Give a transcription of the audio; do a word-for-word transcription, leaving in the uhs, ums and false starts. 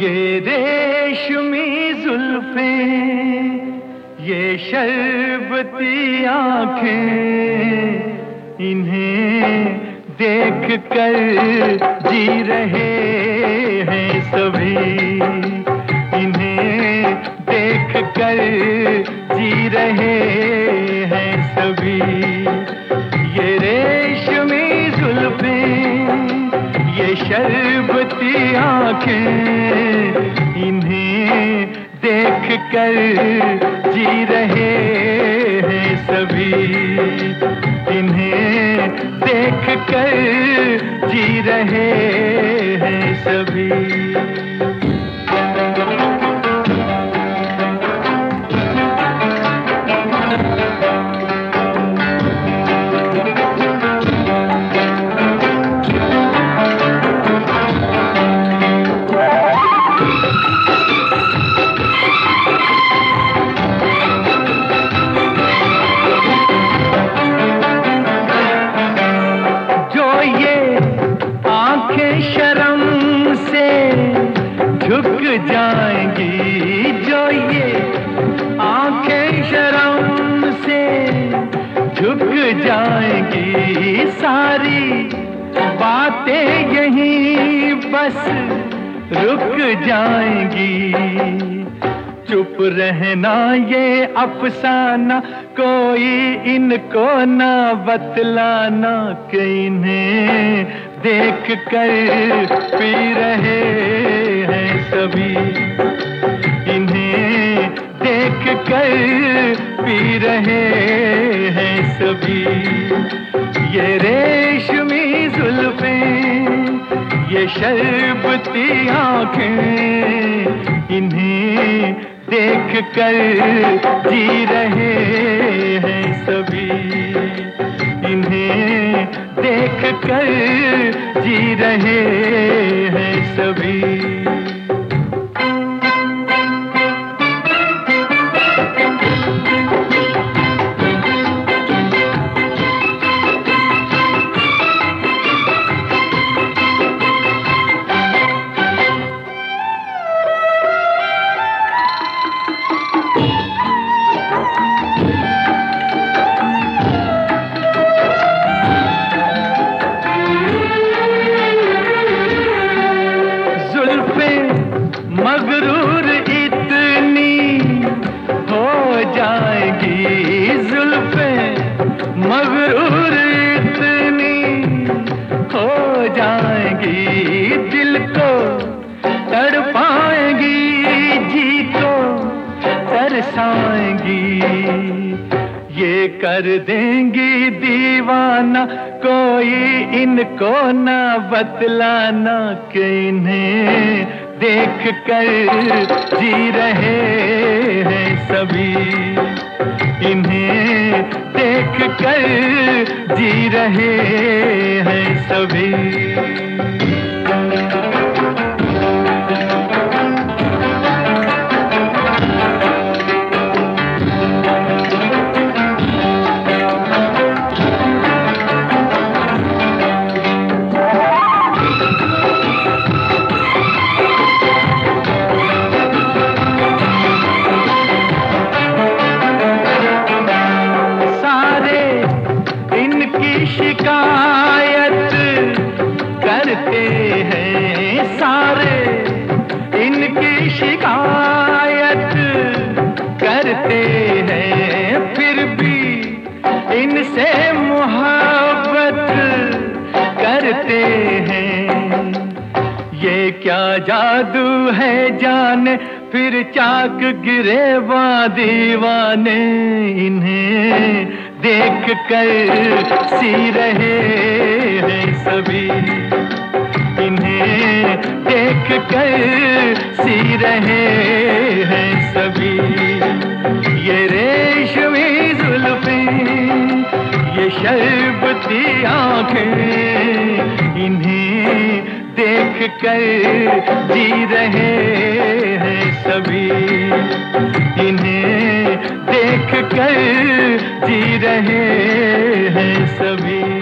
ये रेशमी जुल्फें, ये शरबती आँखें, इन्हें देख कर जी रहे हैं सभी, इन्हें देख कर जी रहे हैं सभी। ये रेशमी जुल्फें, ये शरबती आँखें, इन्हें देख कर जी रहे हैं सभी, इन्हें देख कर जी रहे हैं सभी। शर्म से झुक जाएंगी, जो ये आंखें शर्म से झुक जाएंगी, सारी बातें यहीं बस रुक जाएंगी। चुप रहना ये अफसाना, कोई इनको ना बतलाना, कि इन्हें देख कर पी रहे हैं सभी, इन्हें देख कर पी रहे हैं सभी। ये रेशमी जुल्फें, ये शरबती आँखें, इन्हें देख कर जी रहे हैं सभी, इन्हें देख कर जी रहे हैं सभी। मगरूर इतनी हो जाएगी जुल्फें, मगरूर इतनी हो जाएगी, दिल को तड़पाएंगी, जी को तरसाएंगी, ये कर देंगी दीवाना, कोई इनको ना बतलाना, कि इन्हें देख कर जी रहे हैं सभी, इन्हें देख कर जी रहे हैं सभी। शिकायत करते हैं सारे, इनकी शिकायत करते हैं, फिर भी इनसे मोहब्बत करते हैं। ये क्या जादू है जाने, फिर चाक गिरे वा दीवाने, इन्हें देख कर सी रहे हैं सभी, इन्हें देख कर सी रहे हैं सभी। ये रेशमी जुल्फें, ये शरबती आँखें, इन्हें देख कर जी रहे हैं सभी, इन्हें देख कर जी रहे हैं सभी।